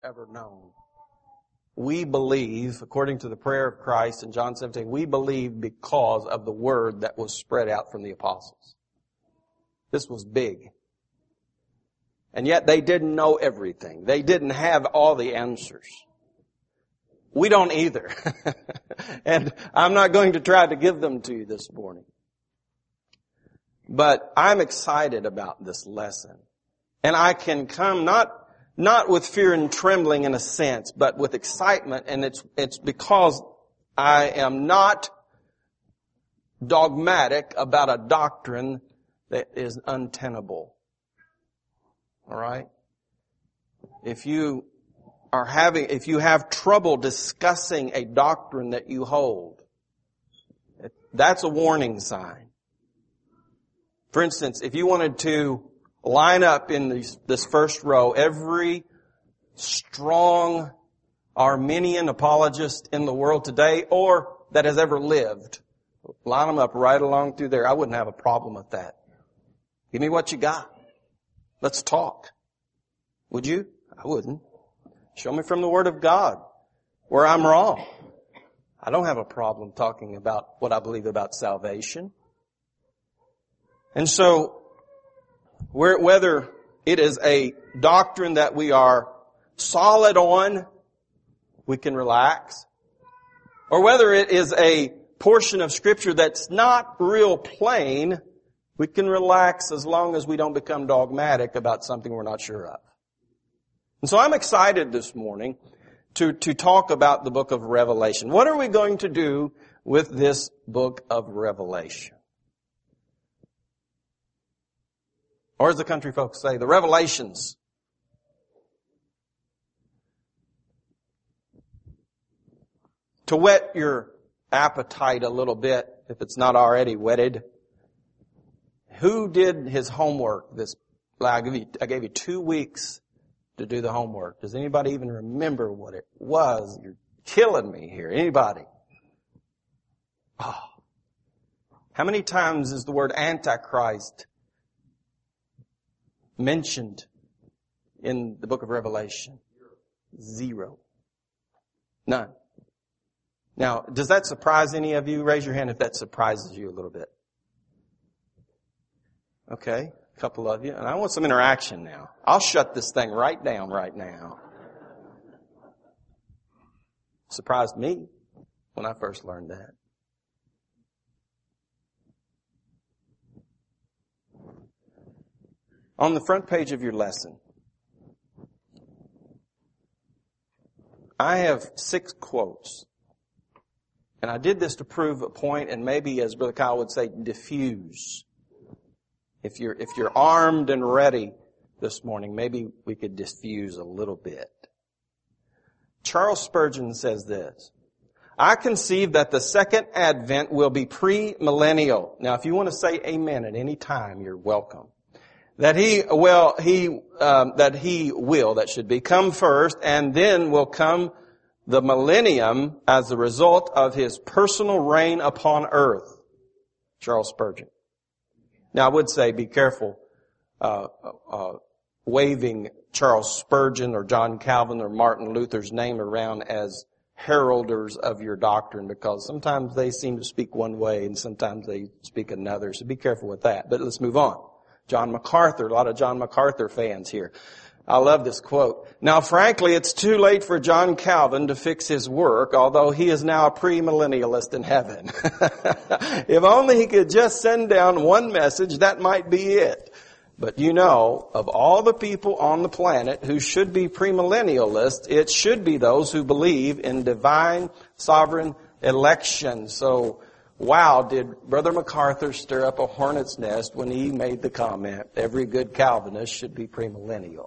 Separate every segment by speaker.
Speaker 1: ever known. We believe, according to the prayer of Christ in John 17, we believe because of the word that was spread out from the apostles. This was big. And yet they didn't know everything. They didn't have all the answers. We don't either. And I'm not going to try to give them to you this morning. But I'm excited about this lesson. And I can come not with fear and trembling in a sense, but with excitement, and it's because I am not dogmatic about a doctrine that is untenable. All right? If you have trouble discussing a doctrine that you hold, that's a warning sign. For instance, if you wanted to line up in this first row every strong Arminian apologist in the world today or that has ever lived, line them up right along through there. I wouldn't have a problem with that. Give me what you got. Let's talk. Would you? I wouldn't. Show me from the Word of God where I'm wrong. I don't have a problem talking about what I believe about salvation. And so, whether it is a doctrine that we are solid on, we can relax. Or whether it is a portion of Scripture that's not real plain, we can relax as long as we don't become dogmatic about something we're not sure of. And so I'm excited this morning to talk about the book of Revelation. What are we going to do with this book of Revelation? Or as the country folks say, the revelations. To whet your appetite a little bit, if it's not already whetted, who did his homework I gave you 2 weeks to do the homework. Does anybody even remember what it was? You're killing me here. Anybody? Oh. How many times is the word Antichrist mentioned in the book of Revelation? 0. None. Now, does that surprise any of you? Raise your hand if that surprises you a little bit. Okay, a couple of you. And I want some interaction now. I'll shut this thing right down right now. Surprised me when I first learned that. On the front page of your lesson, I have 6 quotes. And I did this to prove a point and maybe, as Brother Kyle would say, diffuse. If you're armed and ready this morning, maybe we could diffuse a little bit. Charles Spurgeon says this: I conceive that the second advent will be premillennial. Now, if you want to say amen at any time, you're welcome. That that should be come first, and then will come the millennium as a result of his personal reign upon earth. Charles Spurgeon. Now, I would say be careful waving Charles Spurgeon or John Calvin or Martin Luther's name around as heralders of your doctrine, because sometimes they seem to speak one way and sometimes they speak another. So be careful with that. But let's move on. John MacArthur, a lot of John MacArthur fans here. I love this quote. Now, frankly, it's too late for John Calvin to fix his work, although he is now a premillennialist in heaven. If only he could just send down one message, that might be it. But you know, of all the people on the planet who should be premillennialists, it should be those who believe in divine sovereign election. So, wow, did Brother MacArthur stir up a hornet's nest when he made the comment, every good Calvinist should be premillennial.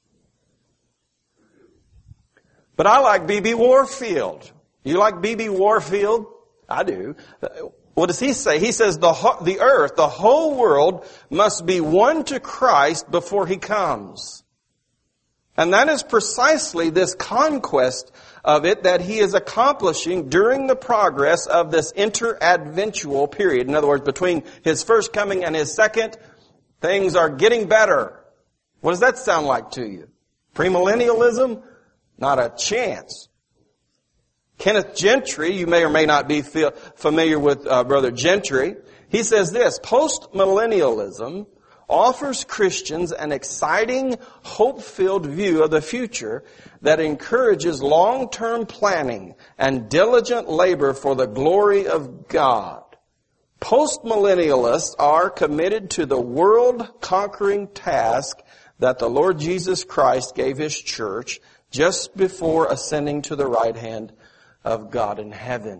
Speaker 1: But I like B.B. Warfield. You like B.B. Warfield? I do. What does he say? He says the earth, the whole world, must be won to Christ before he comes. And that is precisely this conquest of it that he is accomplishing during the progress of this interadventual period. In other words, between his first coming and his second, things are getting better. What does that sound like to you? Premillennialism? Not a chance. Kenneth Gentry, you may or may not be familiar with Brother Gentry. He says this: postmillennialism offers Christians an exciting, hope-filled view of the future that encourages long-term planning and diligent labor for the glory of God. Postmillennialists are committed to the world-conquering task that the Lord Jesus Christ gave His church just before ascending to the right hand of God in heaven.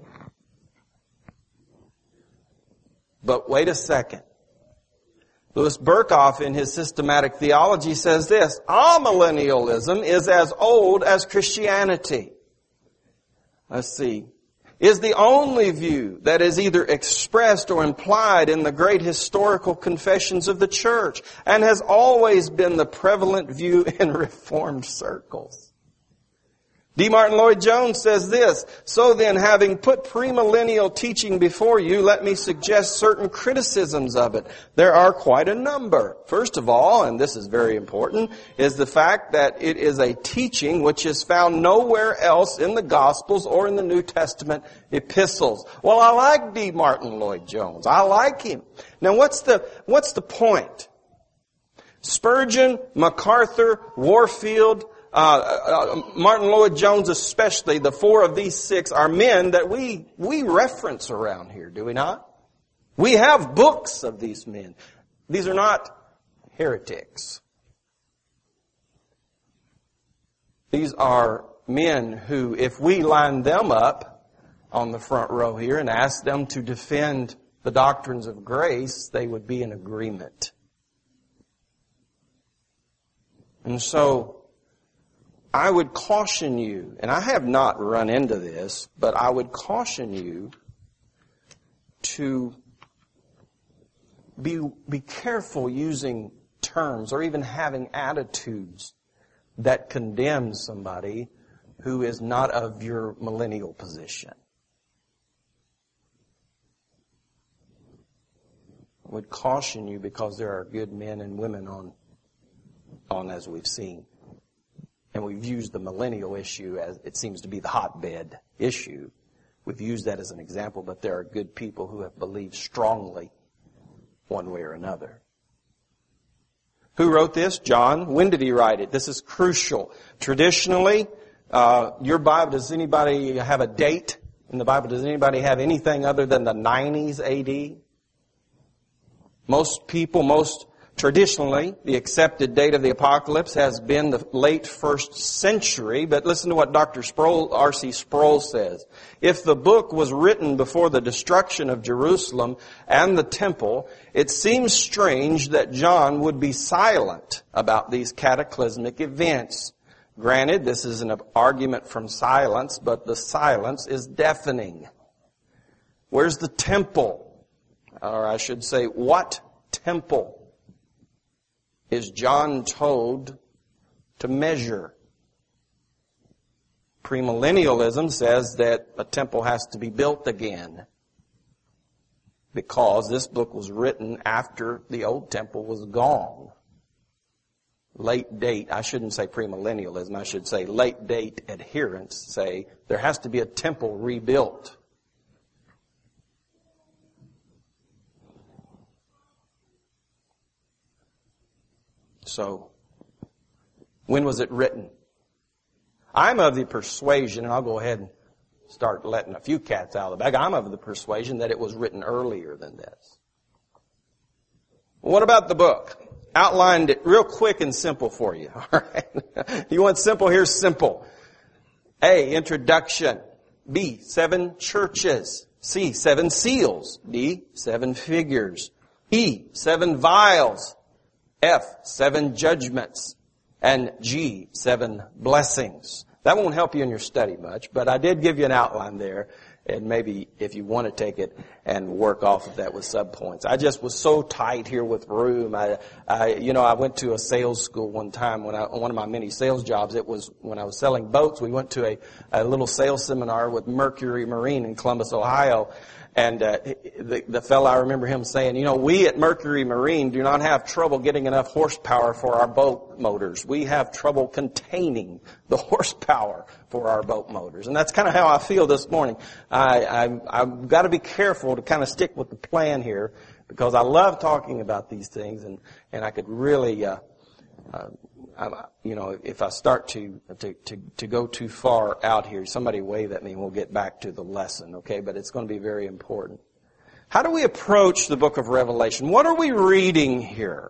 Speaker 1: But wait a second. Louis Berkhoff in his systematic theology says this: amillennialism is as old as Christianity. Let's see. Is the only view that is either expressed or implied in the great historical confessions of the church, and has always been the prevalent view in Reformed circles. D. Martin Lloyd-Jones says this: so then, having put premillennial teaching before you, let me suggest certain criticisms of it. There are quite a number. First of all, and this is very important, is the fact that it is a teaching which is found nowhere else in the Gospels or in the New Testament epistles. Well, I like D. Martin Lloyd-Jones. I like him. Now, what's the point? Spurgeon, MacArthur, Warfield, Martin Lloyd-Jones especially, the four of these six are men that we reference around here, do we not? We have books of these men. These are not heretics. These are men who, if we line them up on the front row here and ask them to defend the doctrines of grace, they would be in agreement. And so, I would caution you, and I have not run into this, but I would caution you to be careful using terms or even having attitudes that condemn somebody who is not of your millennial position. I would caution you because there are good men and women on as we've seen. And we've used the millennial issue as it seems to be the hotbed issue. We've used that as an example, but there are good people who have believed strongly one way or another. Who wrote this? John. When did he write it? This is crucial. Traditionally, your Bible, does anybody have a date in the Bible? Does anybody have anything other than the 90s AD? Traditionally, the accepted date of the apocalypse has been the late first century, but listen to what Dr. R.C. Sproul says. If the book was written before the destruction of Jerusalem and the temple, it seems strange that John would be silent about these cataclysmic events. Granted, this is an argument from silence, but the silence is deafening. Where's the temple? Or I should say, what temple is John told to measure? Premillennialism says that a temple has to be built again because this book was written after the old temple was gone. Late date, I shouldn't say premillennialism, I should say late date adherents say there has to be a temple rebuilt. So, when was it written? I'm of the persuasion, and I'll go ahead and start letting a few cats out of the bag. I'm of the persuasion that it was written earlier than this. What about the book? Outlined it real quick and simple for you. All right? You want simple? Here's simple. A, introduction. B, 7 churches. C, 7 seals. D, 7 figures. E, 7 vials. F, 7 judgments. And G, 7 blessings. That won't help you in your study much, but I did give you an outline there. And maybe if you want to take it and work off of that with subpoints. I just was so tight here with room. I went to a sales school one time one of my many sales jobs. It was when I was selling boats. We went to a little sales seminar with Mercury Marine in Columbus, Ohio. And the fellow, I remember him saying, we at Mercury Marine do not have trouble getting enough horsepower for our boat motors. We have trouble containing the horsepower for our boat motors. And that's kind of how I feel this morning. I've got to be careful to kind of stick with the plan here, because I love talking about these things, and I could really, if I start to go too far out here, somebody wave at me and we'll get back to the lesson, okay? But it's going to be very important. How do we approach the book of Revelation? What are we reading here?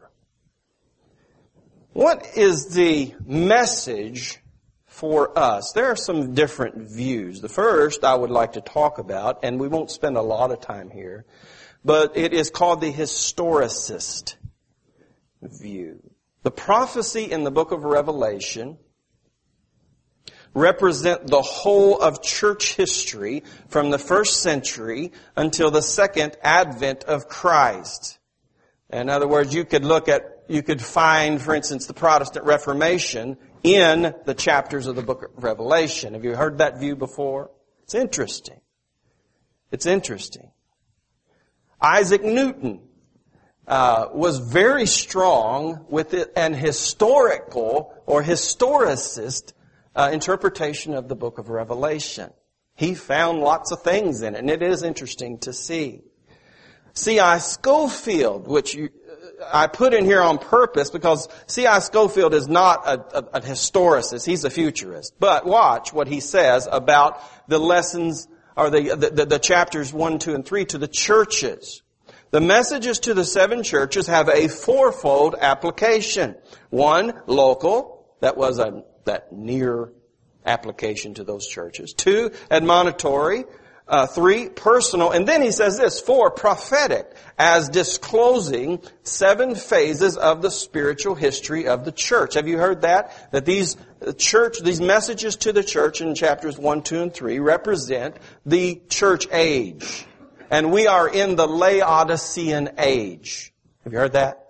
Speaker 1: What is the message for us? There are some different views. The first I would like to talk about, and we won't spend a lot of time here, but it is called the historicist view. The prophecy in the book of Revelation represent the whole of church history from the first century until the second advent of Christ. In other words, you could find, for instance, the Protestant Reformation in the chapters of the book of Revelation. Have you heard that view before? It's interesting. It's interesting. Isaac Newton was very strong with an historical or historicist interpretation of the book of Revelation. He found lots of things in it, and it is interesting to see. C.I. Scofield, which I put in here on purpose because C.I. Scofield is not a historicist. He's a futurist. But watch what he says about the lessons, or the chapters 1, 2, and 3 to the churches. The messages to the 7 churches have a fourfold application. 1, local. That was that near application to those churches. 2, admonitory. 3, personal. And then he says this, 4, prophetic, as disclosing 7 phases of the spiritual history of the church. Have you heard that? That these messages to the church in chapters 1, 2, and 3 represent the church age. And we are in the Laodicean age. Have you heard that?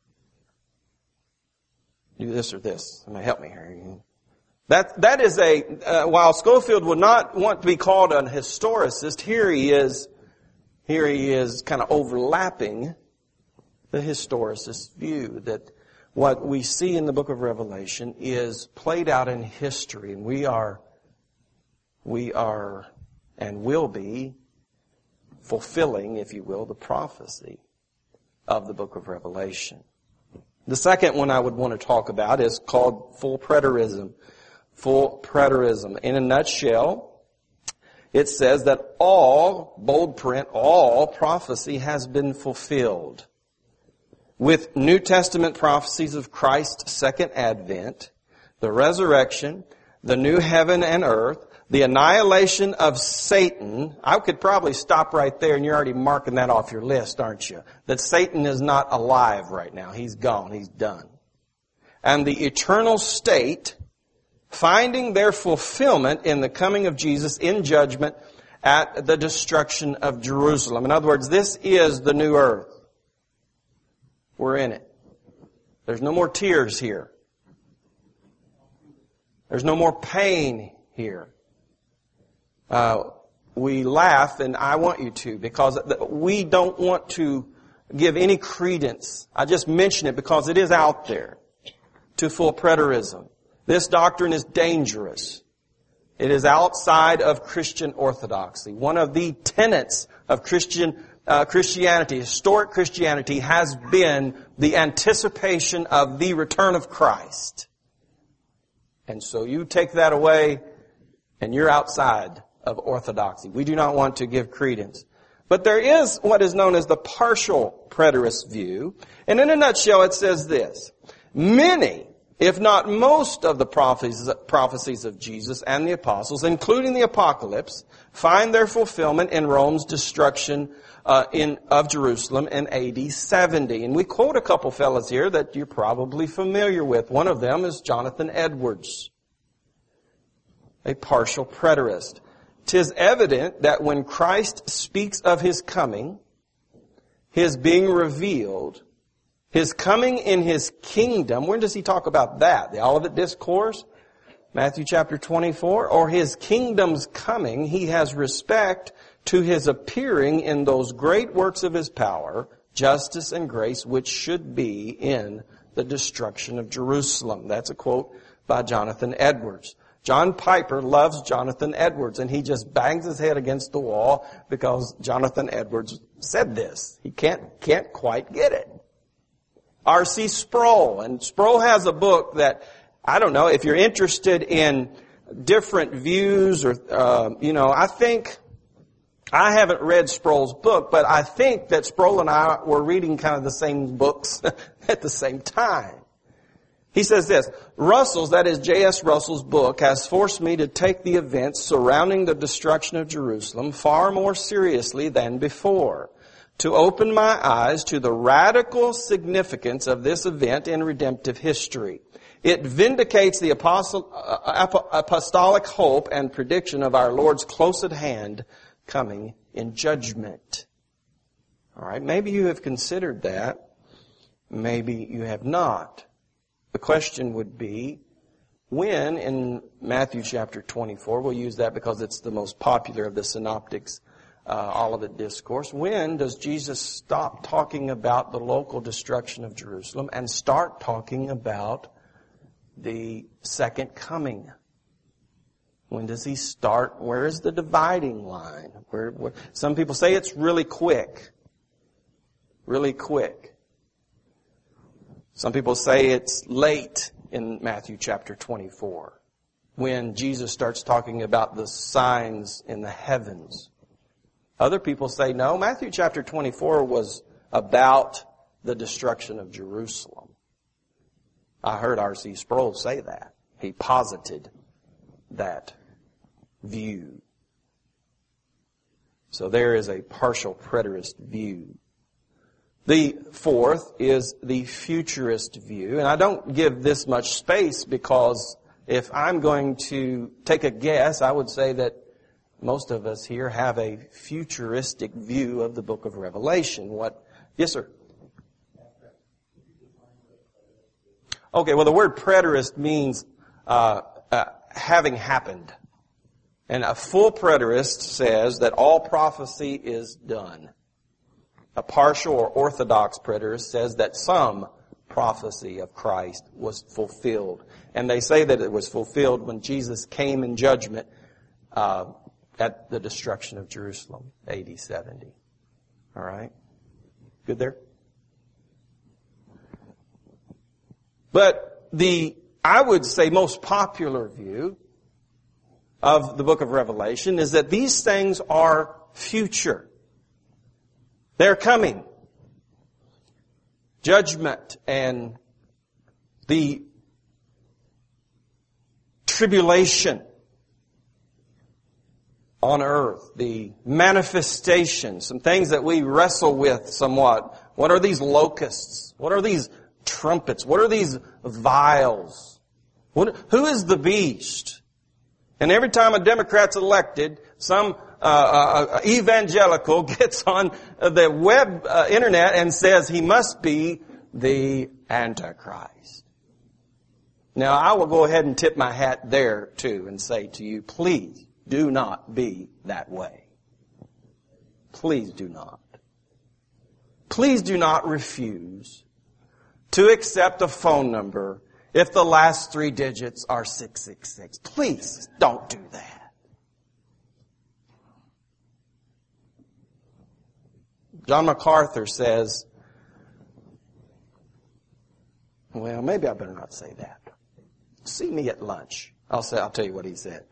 Speaker 1: Do this or this. Somebody help me here. That is while Scofield would not want to be called an historicist, here he is kind of overlapping the historicist view that what we see in the book of Revelation is played out in history, and we are and will be fulfilling, if you will, the prophecy of the book of Revelation. The second one I would want to talk about is called full preterism. Full preterism. In a nutshell, it says that all, bold print, all prophecy has been fulfilled. With New Testament prophecies of Christ's second advent, the resurrection, the new heaven and earth, the annihilation of Satan. I could probably stop right there, and you're already marking that off your list, aren't you? That Satan is not alive right now. He's gone. He's done. And the eternal state, finding their fulfillment in the coming of Jesus in judgment at the destruction of Jerusalem. In other words, this is the new earth. We're in it. There's no more tears here. There's no more pain here. We laugh, and I want you to, because we don't want to give any credence. I just mention it because it is out there, to full preterism. This doctrine is dangerous. It is outside of Christian orthodoxy. One of the tenets of Christianity, historic Christianity, has been the anticipation of the return of Christ. And so you take that away, and you're outside of orthodoxy. We do not want to give credence. But there is what is known as the partial preterist view. And in a nutshell, it says this: many, if not most, of the prophecies of Jesus and the apostles, including the apocalypse, find their fulfillment in Rome's destruction of Jerusalem in AD 70. And we quote a couple fellas here that you're probably familiar with. One of them is Jonathan Edwards, a partial preterist. 'Tis evident that when Christ speaks of His coming, His being revealed, His coming in His kingdom, when does He talk about that? The Olivet Discourse? Matthew chapter 24, or his kingdom's coming, he has respect to his appearing in those great works of his power, justice and grace, which should be in the destruction of Jerusalem. That's a quote by Jonathan Edwards. John Piper loves Jonathan Edwards, and he just bangs his head against the wall because Jonathan Edwards said this. He can't quite get it. R.C. Sproul, and Sproul has a book that, I don't know, if you're interested in different views or, I think, I haven't read Sproul's book, but I think that Sproul and I were reading kind of the same books at the same time. He says this, Russell's, that is J.S. Russell's book, has forced me to take the events surrounding the destruction of Jerusalem far more seriously than before, to open my eyes to the radical significance of this event in redemptive history. It vindicates the apostolic hope and prediction of our Lord's close at hand coming in judgment. All right, maybe you have considered that. Maybe you have not. The question would be, when in Matthew chapter 24, we'll use that because it's the most popular of the synoptics, Olivet Discourse, when does Jesus stop talking about the local destruction of Jerusalem and start talking about the second coming? When does he start? Where is the dividing line? Where some people say it's really quick. Really quick. Some people say it's late in Matthew chapter 24, when Jesus starts talking about the signs in the heavens. Other people say, no, Matthew chapter 24 was about the destruction of Jerusalem. I heard R.C. Sproul say that. He posited that view. So there is a partial preterist view. The fourth is the futurist view. And I don't give this much space because if I'm going to take a guess, I would say that most of us here have a futuristic view of the book of Revelation. What? Yes, sir. Okay, well, the word preterist means having happened. And a full preterist says that all prophecy is done. A partial or orthodox preterist says that some prophecy of Christ was fulfilled. And they say that it was fulfilled when Jesus came in judgment at the destruction of Jerusalem, AD 70. All right? Good there? But I would say, most popular view of the book of Revelation is that these things are future. They're coming. Judgment and the tribulation on earth, the manifestation, some things that we wrestle with somewhat. What are these locusts? What are these trumpets? What are these vials? Who is the beast? And every time a Democrat's elected, some evangelical gets on the web internet and says he must be the Antichrist. Now, I will go ahead and tip my hat there too and say to you, please do not be that way. Please do not. Please do not refuse to accept a phone number if the last 3 digits are 666. Please don't do that. John MacArthur says, well, maybe I better not say that. See me at lunch. I'll tell you what he said.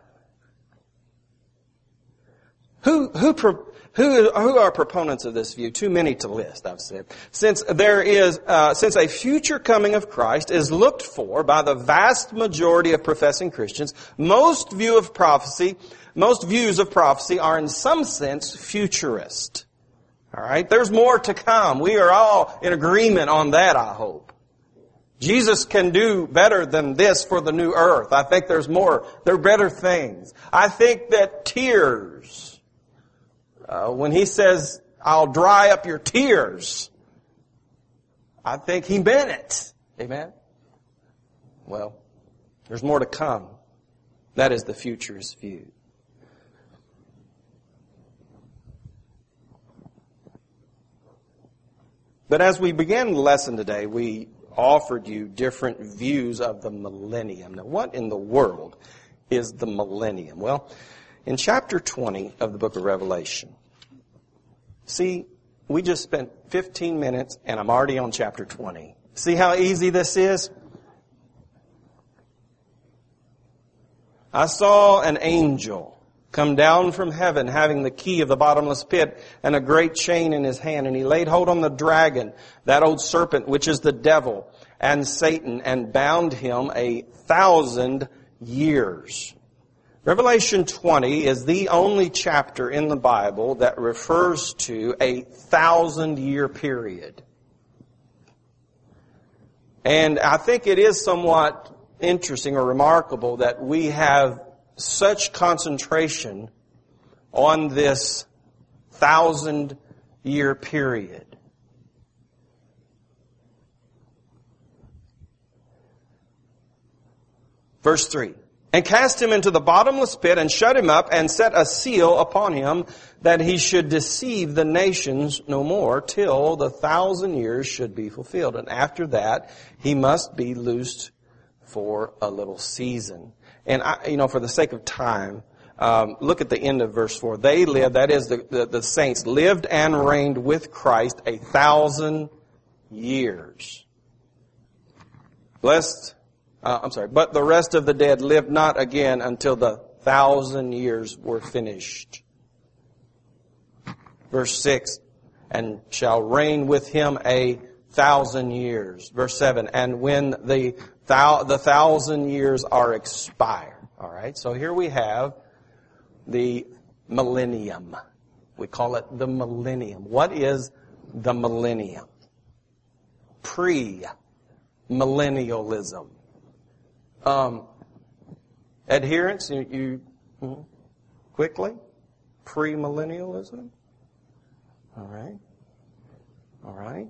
Speaker 1: Who are proponents of this view? Too many to list, I've said. Since a future coming of Christ is looked for by the vast majority of professing Christians, most views of prophecy are in some sense futurist. All right? There's more to come. We are all in agreement on that, I hope. Jesus can do better than this for the new earth. I think there's more. There are better things. I think that tears, when he says, I'll dry up your tears, I think he meant it. Amen? Well, There's more to come. That is the futurist view. But as we began the lesson today, we offered you different views of the millennium. Now, what in the world is the millennium? Well, in chapter 20 of the book of Revelation, see, we just spent 15 minutes and I'm already on chapter 20. See how easy this is? I saw an angel come down from heaven, having the key of the bottomless pit and a great chain in his hand. And he laid hold on the dragon, that old serpent, which is the devil and Satan, and bound him 1,000 years. Revelation 20 is the only chapter in the Bible that refers to 1,000-year period. And I think it is somewhat interesting or remarkable that we have such concentration on this 1,000-year period. Verse 3. And cast him into the bottomless pit and shut him up and set a seal upon him that he should deceive the nations no more till the 1,000 years should be fulfilled. And after that, he must be loosed for a little season. And for the sake of time, look at the end of verse 4. They lived, that is the saints, lived and reigned with Christ 1,000 years. But the rest of the dead lived not again until the 1,000 years were finished. Verse 6, and shall reign with him 1,000 years. Verse 7, and when the 1,000 years are expired. All right, so here we have the millennium. We call it the millennium. What is the millennium? Pre-millennialism. Adherence, quickly? Premillennialism? All right.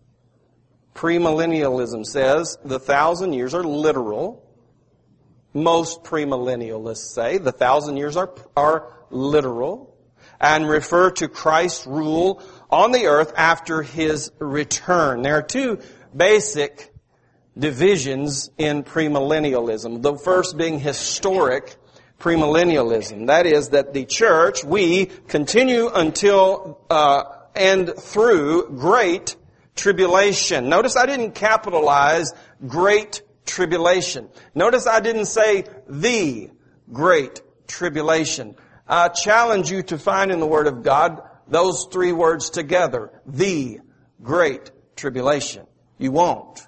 Speaker 1: Premillennialism says the 1,000 years are literal. Most premillennialists say the 1,000 years are literal and refer to Christ's rule on the earth after His return. There are two basic divisions in premillennialism. The first being historic premillennialism. That is that the church, we continue until and through great tribulation. Notice I didn't capitalize great tribulation. Notice I didn't say the great tribulation. I challenge you to find in the Word of God those three words together. The great tribulation. You won't.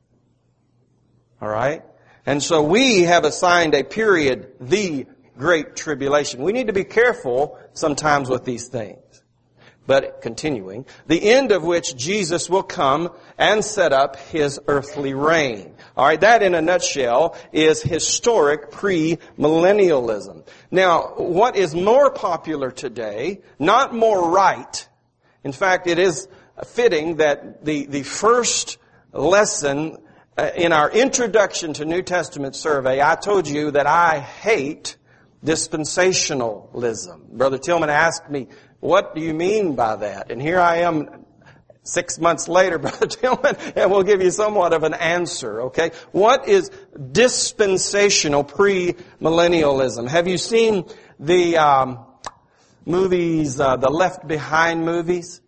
Speaker 1: All right? And so we have assigned a period, the great tribulation. We need to be careful sometimes with these things. But continuing, the end of which Jesus will come and set up His earthly reign. All right, that in a nutshell is historic premillennialism. Now, what is more popular today, not more right. In fact, it is fitting that the first lesson in our introduction to New Testament survey, I told you that I hate dispensationalism. Brother Tillman asked me, what do you mean by that? And here I am 6 months later, Brother Tillman, and we'll give you somewhat of an answer, okay? What is dispensational premillennialism? Have you seen the movies, the Left Behind movies?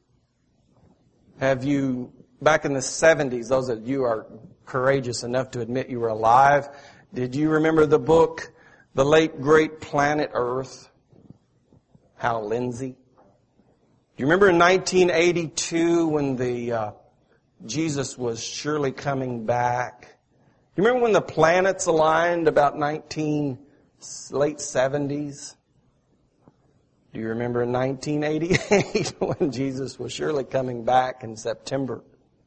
Speaker 1: Have you, back in the 70s, those of you are courageous enough to admit you were alive, did you remember the book, The Late Great Planet Earth? Hal Lindsey? Do you remember in 1982 when Jesus was surely coming back? Do you remember when the planets aligned about late 70s? Do you remember in 1988 when Jesus was surely coming back in September?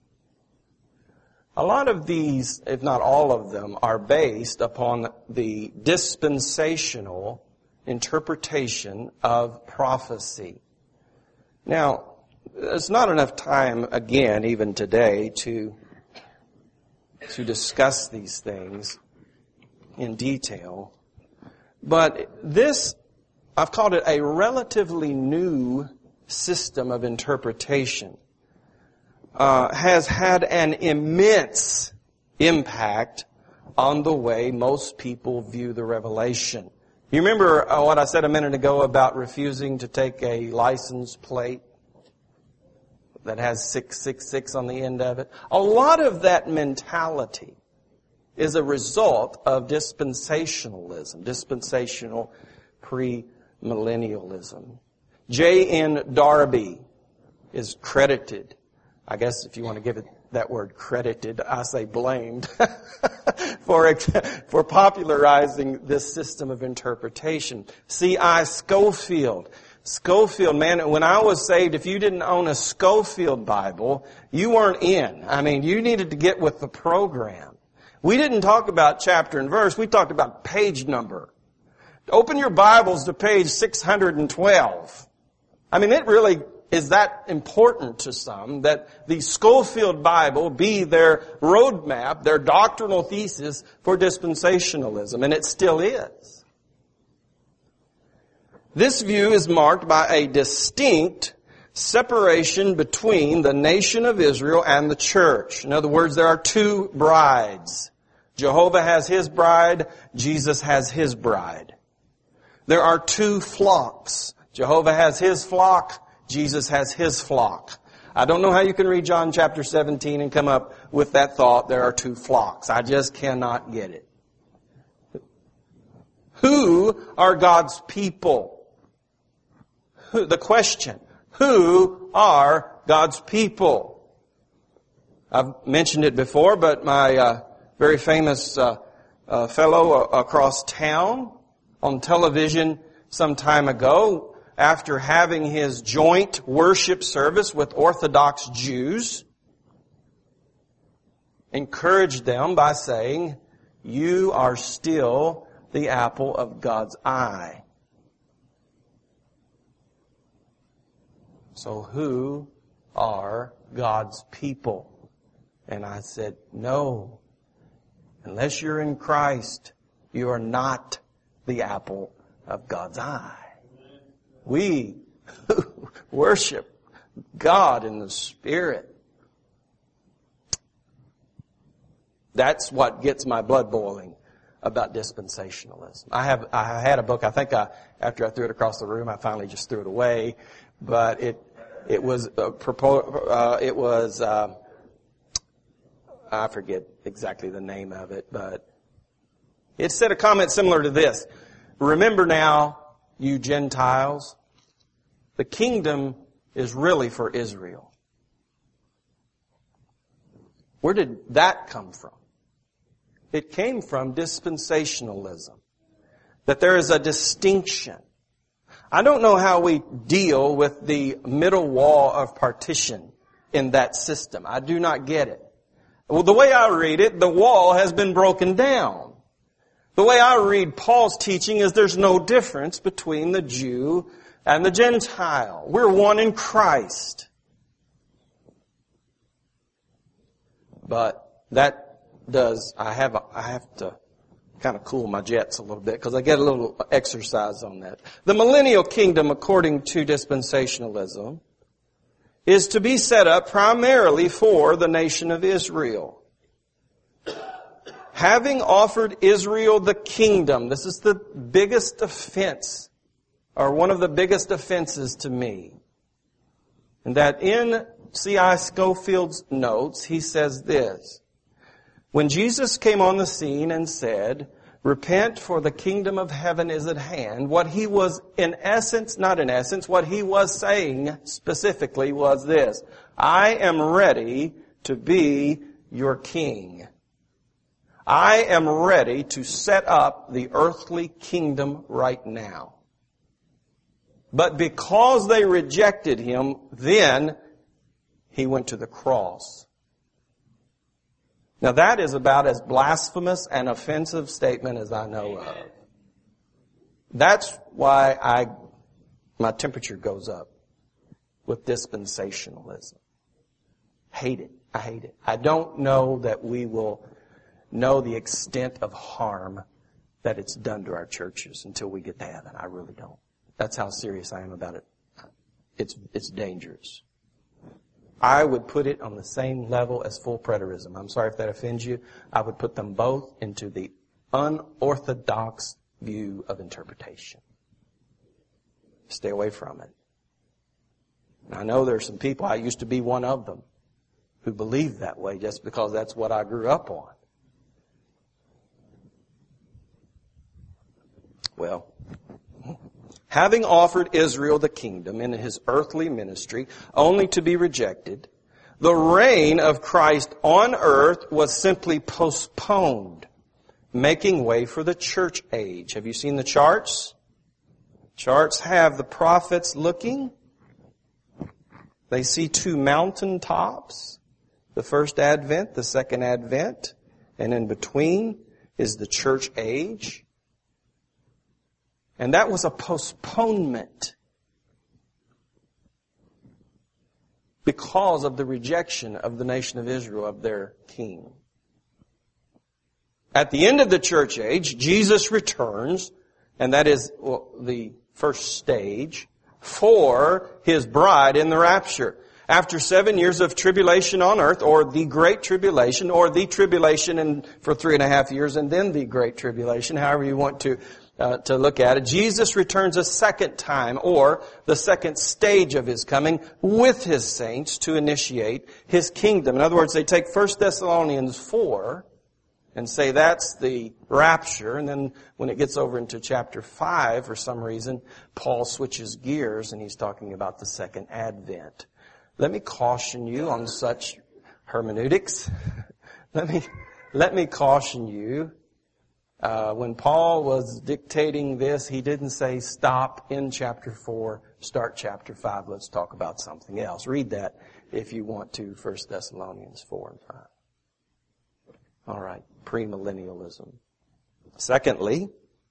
Speaker 1: A lot of these, if not all of them, are based upon the dispensational interpretation of prophecy. Now, there's not enough time, again, even today, to discuss these things. in detail. But this, I've called it a relatively new system of interpretation, has had an immense impact on the way most people view the revelation. You remember what I said a minute ago about refusing to take a license plate that has 666 on the end of it? A lot of that mentality is a result of dispensationalism, dispensational premillennialism. J.N. Darby is credited, I guess if you want to give it that word credited, I say blamed, for popularizing this system of interpretation. C.I. Scofield. Scofield, man, when I was saved, if you didn't own a Scofield Bible, you weren't in. I mean, you needed to get with the program. We didn't talk about chapter and verse, we talked about page number. Open your Bibles to page 612. I mean, it really is that important to some that the Scofield Bible be their roadmap, their doctrinal thesis for dispensationalism, and it still is. This view is marked by a distinct separation between the nation of Israel and the church. In other words, there are two brides. Jehovah has His bride, Jesus has His bride. There are two flocks. Jehovah has His flock, Jesus has His flock. I don't know how you can read John chapter 17 and come up with that thought, there are two flocks. I just cannot get it. Who are God's people? The question, who are God's people? I've mentioned it before, but my very famous fellow across town on television some time ago, after having his joint worship service with Orthodox Jews, encouraged them by saying, "You are still the apple of God's eye." So who are God's people? And I said, no. Unless you're in Christ, you are not the apple of God's eye. We worship God in the Spirit. That's what gets my blood boiling about dispensationalism. I had a book, I think after I threw it across the room, I finally just threw it away. But it was I forget exactly the name of it, but it said a comment similar to this. Remember now, you Gentiles, the kingdom is really for Israel. Where did that come from? It came from dispensationalism. That there is a distinction. I don't know how we deal with the middle wall of partition in that system. I do not get it. Well, the way I read it, the wall has been broken down. The way I read Paul's teaching is there's no difference between the Jew and the Gentile. We're one in Christ. But that does, I have to kind of cool my jets a little bit because I get a little exercise on that. The millennial kingdom, according to dispensationalism, is to be set up primarily for the nation of Israel. Having offered Israel the kingdom, this is the biggest offense, or one of the biggest offenses to me. And that in C.I. Scofield's notes, he says this. When Jesus came on the scene and said, "Repent, for the kingdom of heaven is at hand," what he was what he was saying specifically was this: I am ready to be your king. I am ready to set up the earthly kingdom right now. But because they rejected him, then he went to the cross. Now that is about as blasphemous and offensive statement as I know of. That's why my temperature goes up with dispensationalism. Hate it. I don't know that we will know the extent of harm that it's done to our churches until we get to heaven. I really don't. That's how serious I am about it. It's dangerous. I would put it on the same level as full preterism. I'm sorry if that offends you. I would put them both into the unorthodox view of interpretation. Stay away from it. And I know there's some people, I used to be one of them, who believe that way just because that's what I grew up on. Well, having offered Israel the kingdom in his earthly ministry, only to be rejected, the reign of Christ on earth was simply postponed, making way for the church age. Have you seen the charts? Charts have the prophets looking. They see two mountaintops, the first advent, the second advent, and in between is the church age. And that was a postponement because of the rejection of the nation of Israel of their king. At the end of the church age, Jesus returns, and that is the first stage for His bride in the rapture. After 7 years of tribulation on earth, or the Great Tribulation, or the tribulation for 3.5 years, and then the Great Tribulation, however you want to look at it, Jesus returns a second time, or the second stage of His coming, with His saints to initiate His kingdom. In other words, they take 1 Thessalonians 4 and say that's the rapture, and then when it gets over into chapter 5, for some reason, Paul switches gears and he's talking about the second advent. Let me caution you on such hermeneutics. Let me caution you. When Paul was dictating this, he didn't say stop in chapter 4, start chapter 5, let's talk about something else. Read that if you want to, 1 Thessalonians 4 and 5. All right, premillennialism. Secondly,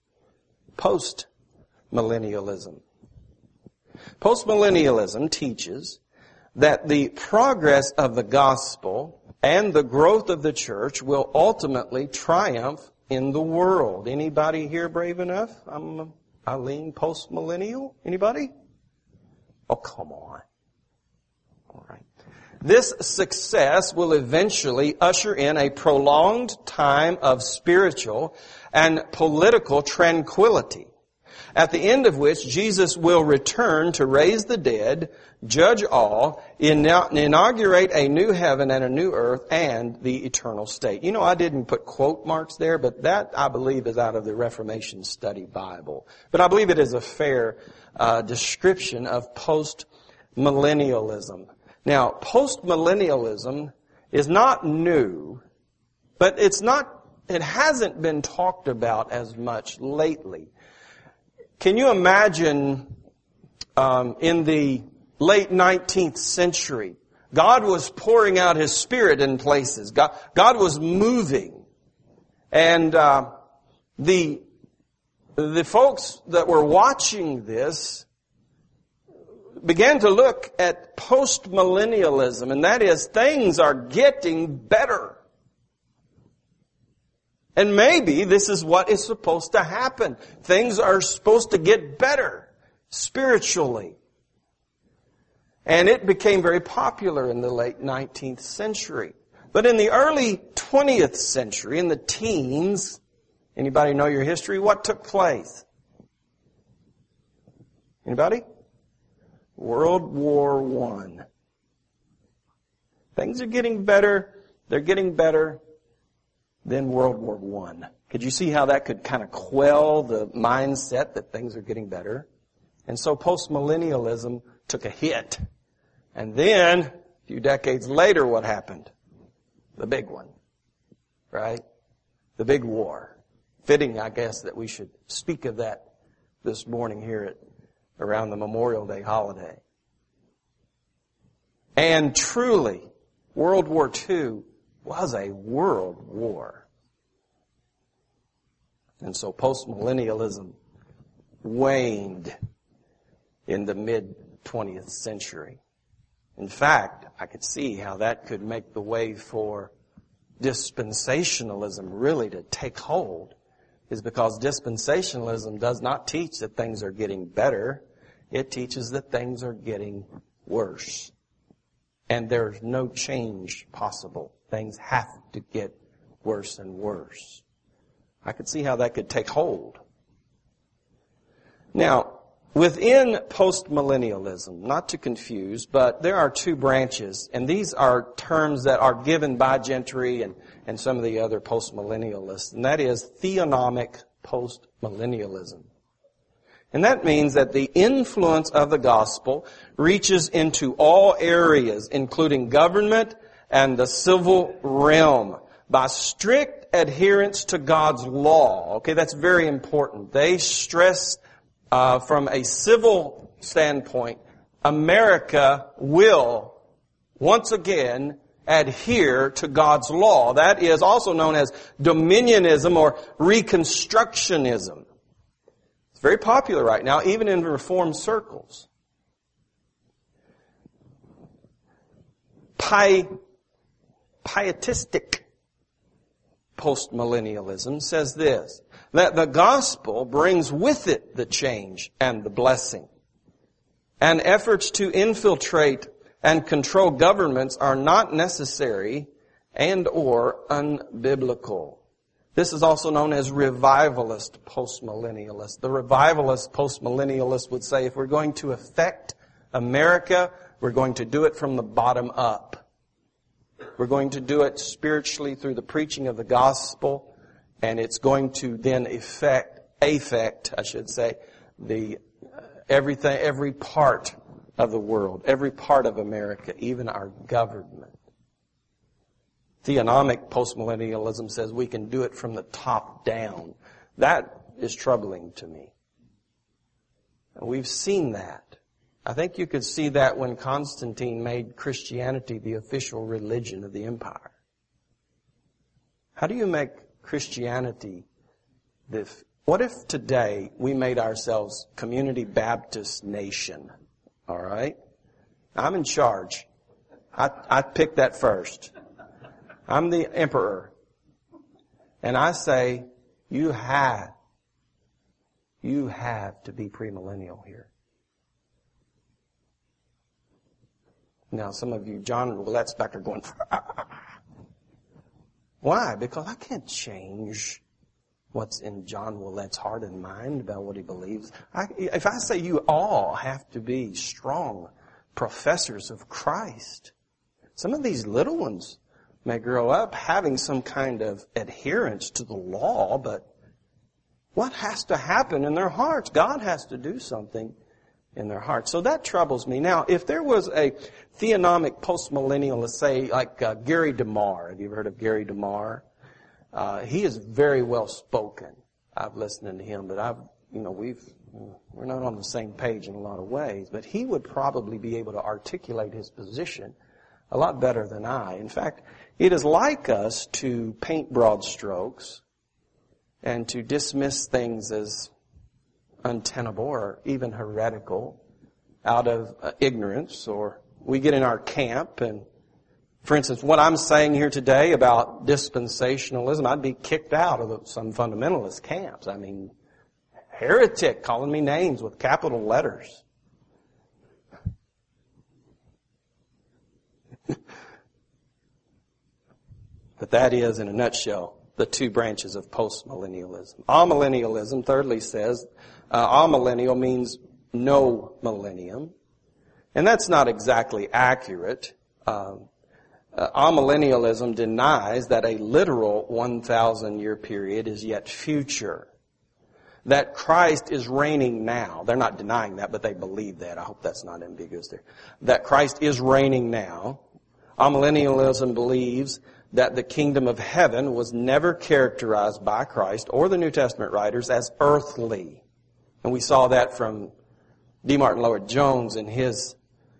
Speaker 1: postmillennialism. Postmillennialism teaches that the progress of the gospel and the growth of the church will ultimately triumph in the world. Anybody here brave enough? I lean postmillennial. Anybody? Oh, come on. All right. This success will eventually usher in a prolonged time of spiritual and political tranquility, at the end of which Jesus will return to raise the dead, judge all, inaugurate a new heaven and a new earth, and the eternal state. You know, I didn't put quote marks there, but that, I believe, is out of the Reformation Study Bible. But I believe it is a fair description of postmillennialism. Now, postmillennialism is not new, but it hasn't been talked about as much lately. Can you imagine in the late 19th century, God was pouring out His Spirit in places. God was moving. And the folks that were watching this began to look at postmillennialism, and that is, things are getting better. And maybe this is what is supposed to happen. Things are supposed to get better spiritually. And it became very popular in the late 19th century. But in the early 20th century, in the teens, anybody know your history? What took place? Anybody? World War I. Things are getting better. They're getting better. Then World War I. Could you see how that could kind of quell the mindset that things are getting better? And so postmillennialism took a hit. And then, a few decades later, what happened? The big one. Right? The big war. Fitting, I guess, that we should speak of that this morning here around the Memorial Day holiday. And truly, World War II was a world war. And so postmillennialism waned in the mid-20th century. In fact, I could see how that could make the way for dispensationalism really to take hold is because dispensationalism does not teach that things are getting better. It teaches that things are getting worse. And there's no change possible. Things have to get worse and worse. I could see how that could take hold. Now, within postmillennialism, not to confuse, but there are two branches, and these are terms that are given by Gentry and some of the other postmillennialists, and that is theonomic postmillennialism. And that means that the influence of the gospel reaches into all areas, including government and the civil realm, by strict adherence to God's law. Okay, that's very important. They stress from a civil standpoint, America will once again adhere to God's law. That is also known as dominionism or reconstructionism. It's very popular right now, even in Reformed circles. Pietistic postmillennialism says this, that the gospel brings with it the change and the blessing. And efforts to infiltrate and control governments are not necessary and or unbiblical. This is also known as revivalist postmillennialist. The revivalist postmillennialist would say if we're going to affect America, we're going to do it from the bottom up. We're going to do it spiritually through the preaching of the gospel. And it's going to then affect, every part of the world, every part of America, even our government. Theonomic postmillennialism says we can do it from the top down. That is troubling to me. And we've seen that. I think you could see that when Constantine made Christianity the official religion of the empire. How do you make Christianity what if today we made ourselves Community Baptist Nation? All right? I'm in charge. I picked that first. I'm the emperor. And I say, you have to be premillennial here. Now, some of you, John Willette's back there going, why? Because I can't change what's in John Willette's heart and mind about what he believes. If I say you all have to be strong professors of Christ, some of these little ones may grow up having some kind of adherence to the law, but what has to happen in their hearts? God has to do something in their hearts. So that troubles me. Now, if there was a theonomic postmillennial, let's say like Gary DeMar. Have you ever heard of Gary DeMar? He is very well spoken. I've listened to him, but we're not on the same page in a lot of ways. But he would probably be able to articulate his position a lot better than I. In fact, it is like us to paint broad strokes and to dismiss things as untenable or even heretical out of ignorance, or we get in our camp and, for instance, what I'm saying here today about dispensationalism, I'd be kicked out of some fundamentalist camps. I mean, heretic, calling me names with capital letters. But that is, in a nutshell, the two branches of postmillennialism. Amillennialism, thirdly, says, amillennial means no millennium. And that's not exactly accurate. Amillennialism denies that a literal 1,000-year period is yet future. That Christ is reigning now. They're not denying that, but they believe that. I hope that's not ambiguous there. That Christ is reigning now. Amillennialism believes that the kingdom of heaven was never characterized by Christ or the New Testament writers as earthly. And we saw that from D. Martin Lloyd-Jones in his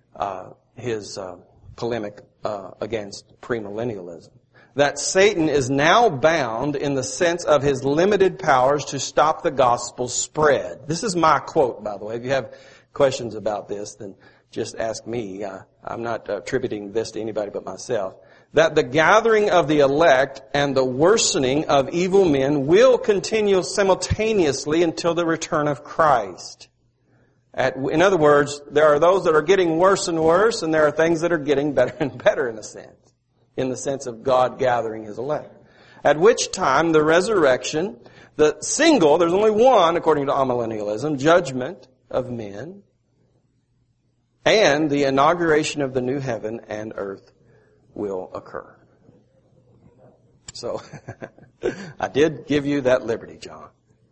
Speaker 1: polemic against premillennialism. That Satan is now bound in the sense of his limited powers to stop the gospel spread. This is my quote, by the way. If you have questions about this, then just ask me. I'm not attributing this to anybody but myself. that the gathering of the elect and the worsening of evil men will continue simultaneously until the return of Christ. In other words, there are those that are getting worse and worse, and there are things that are getting better and better in the sense of God gathering His elect. At which time the resurrection, there's only one, according to amillennialism, judgment of men, and the inauguration of the new heaven and earth will occur. So, I did give you that liberty, John.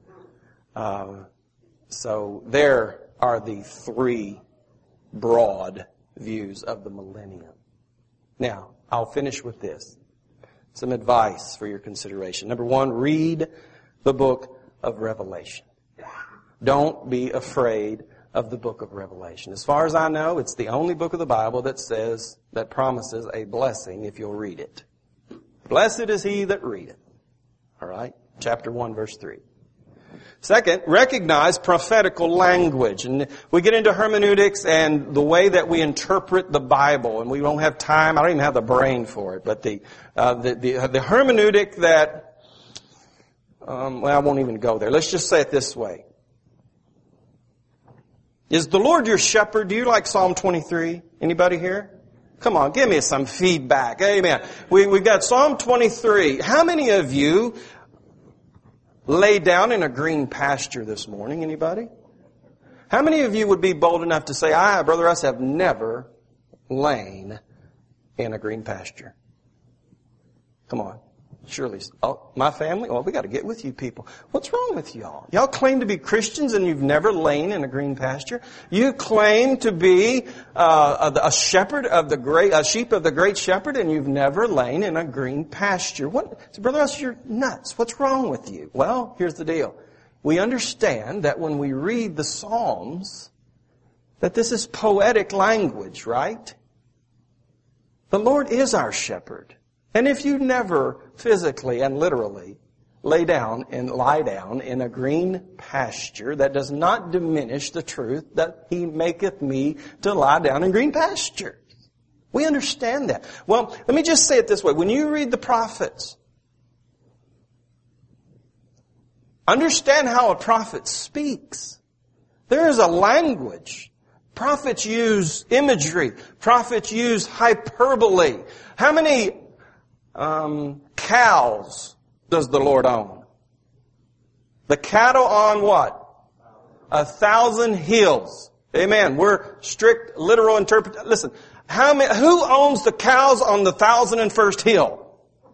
Speaker 1: So there are the three broad views of the millennium. Now, I'll finish with this. Some advice for your consideration. Number one, read the book of Revelation. Don't be afraid of the book of Revelation. As far as I know, it's the only book of the Bible that promises a blessing if you'll read it. Blessed is he that readeth. All right? Chapter 1, verse 3. Second, recognize prophetical language. And we get into hermeneutics and the way that we interpret the Bible. And we don't have time. I don't even have the brain for it. But the hermeneutic that, I won't even go there. Let's just say it this way. Is the Lord your shepherd? Do you like Psalm 23? Anybody here? Come on, give me some feedback. Amen. We've got Psalm 23. How many of you lay down in a green pasture this morning? Anybody? How many of you would be bold enough to say, Brother Russ, have never lain in a green pasture? Come on. Surely. Oh, my family? Oh, we got to get with you people. What's wrong with y'all? Y'all claim to be Christians and you've never lain in a green pasture? You claim to be a shepherd of a sheep of the great shepherd, and you've never lain in a green pasture. What? So, Brother Russ, you're nuts. What's wrong with you? Well, here's the deal. We understand that when we read the Psalms, that this is poetic language, right? The Lord is our shepherd. And if you never physically and literally lie down in a green pasture, that does not diminish the truth that He maketh me to lie down in green pasture. We understand that. Well, let me just say it this way. When you read the prophets, understand how a prophet speaks. There is a language. Prophets use imagery. Prophets use hyperbole. How many cows does the Lord own? The cattle on what? 1,000 hills. Amen. We're strict literal interpret. Listen, who owns the cows on the 1,001st hill?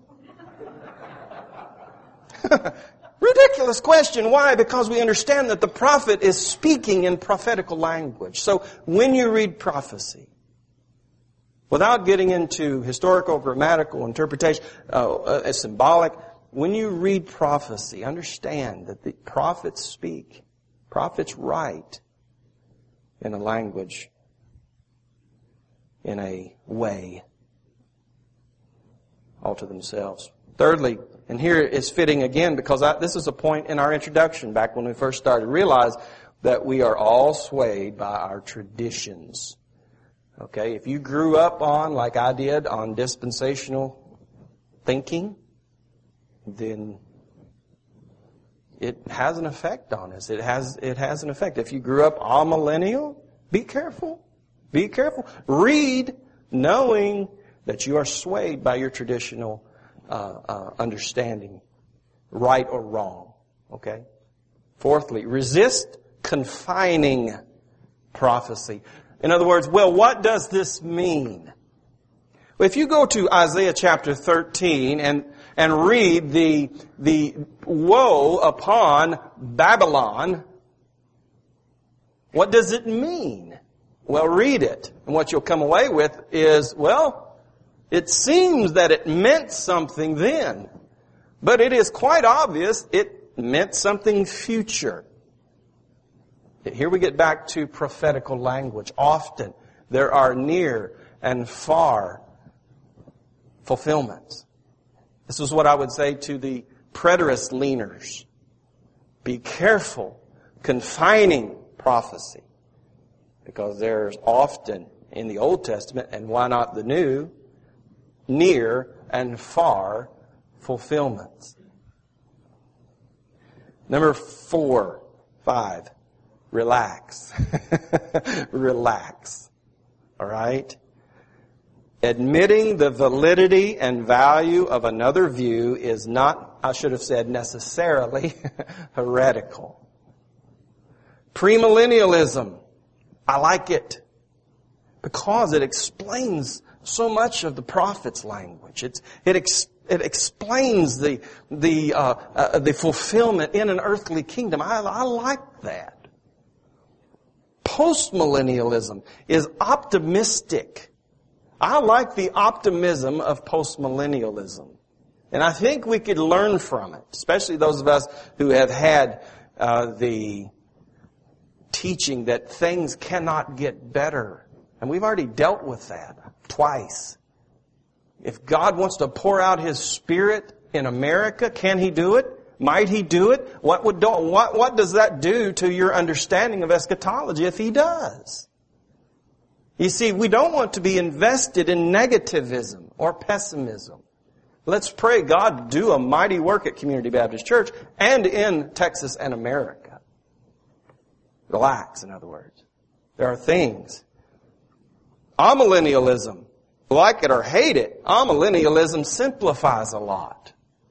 Speaker 1: Ridiculous question. Why? Because we understand that the prophet is speaking in prophetical language. So when you read prophecy, without getting into historical, grammatical interpretation, symbolic, when you read prophecy, understand that the prophets speak, prophets write in a language, in a way, all to themselves. Thirdly, and here is fitting again because this is a point in our introduction back when we first started, realize that we are all swayed by our traditions. Okay, if you grew up like I did, on dispensational thinking, then it has an effect on us. It has an effect. If you grew up amillennial, be careful. Be careful. Read knowing that you are swayed by your traditional understanding, right or wrong. Okay? Fourthly, resist confining prophecy. In other words, what does this mean? Well, if you go to Isaiah chapter 13 and read the woe upon Babylon, what does it mean? Well, read it. And what you'll come away with is, it seems that it meant something then. But it is quite obvious it meant something future. Here we get back to prophetical language. Often there are near and far fulfillments. This is what I would say to the preterist leaners. Be careful confining prophecy, because there's often in the Old Testament, and why not the New, near and far fulfillments. Number 5, relax. Relax. All right? Admitting the validity and value of another view is not, I should have said necessarily, heretical. Premillennialism. I like it because it explains so much of the prophet's language. It explains the fulfillment in an earthly kingdom. I like that. Postmillennialism is optimistic. I like the optimism of postmillennialism. And I think we could learn from it, especially those of us who have had the teaching that things cannot get better. And we've already dealt with that twice. If God wants to pour out His Spirit in America, can He do it? Might He do it? What does that do to your understanding of eschatology if He does? You see, we don't want to be invested in negativism or pessimism. Let's pray God do a mighty work at Community Baptist Church and in Texas and America. Relax, in other words. There are things. Amillennialism, like it or hate it, amillennialism simplifies a lot.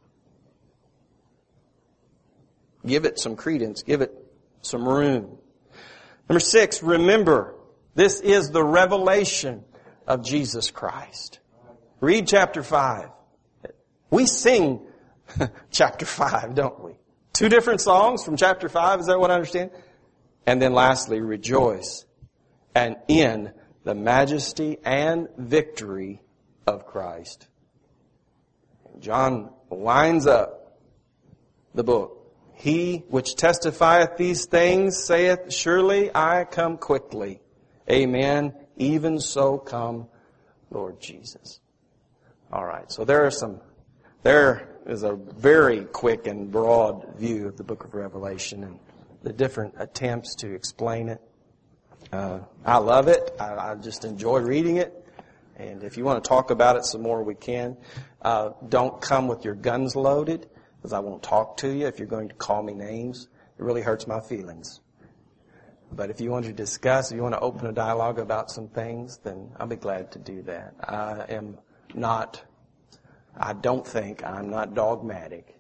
Speaker 1: Give it some credence. Give it some room. Number 6, remember, this is the revelation of Jesus Christ. Read chapter 5. We sing chapter 5, don't we? 2 different songs from chapter 5, is that what I understand? And then lastly, rejoice and in the majesty and victory of Christ. John winds up the book. He which testifieth these things saith, surely I come quickly. Amen. Even so come, Lord Jesus. All right. So there is a very quick and broad view of the book of Revelation and the different attempts to explain it. I love it. I just enjoy reading it. And if you want to talk about it some more, we can. Don't come with your guns loaded, because I won't talk to you if you're going to call me names. It really hurts my feelings. But if you want to discuss, if you want to open a dialogue about some things, then I'll be glad to do that. I'm not dogmatic.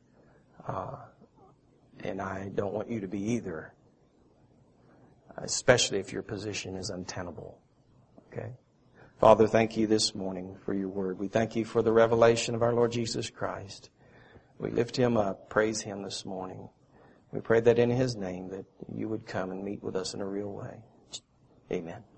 Speaker 1: And I don't want you to be either. Especially if your position is untenable. Okay? Father, thank you this morning for your word. We thank you for the revelation of our Lord Jesus Christ. We lift Him up, praise Him this morning. We pray that in His name that you would come and meet with us in a real way. Amen.